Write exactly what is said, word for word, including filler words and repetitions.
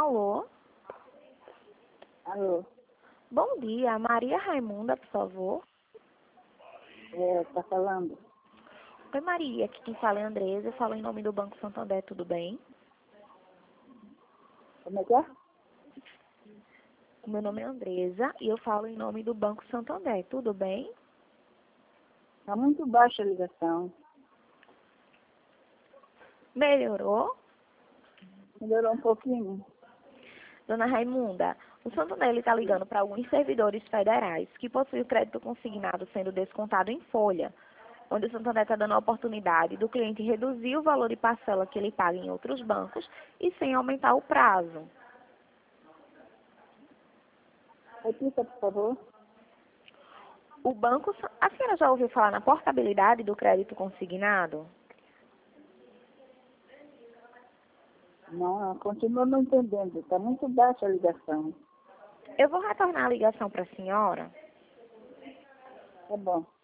Alô? Alô? Bom dia, Maria Raimunda, por favor. É, tá falando? Oi, Maria, aqui quem fala é a Andresa, eu falo em nome do Banco Santander, tudo bem? Como é que é? O meu nome é Andresa e eu falo em nome do Banco Santander, tudo bem? Tá muito baixa a ligação. Melhorou? Melhorou um pouquinho? Dona Raimunda, o Santander está ligando para alguns servidores federais que possuem o crédito consignado sendo descontado em folha, onde o Santander está dando a oportunidade do cliente reduzir o valor de parcela que ele paga em outros bancos e sem aumentar o prazo. Repita, por favor. O banco, a senhora já ouviu falar na portabilidade do crédito consignado? Não, continua não entendendo. Tá muito baixa a ligação. Eu vou retornar a ligação para a senhora. Tá bom.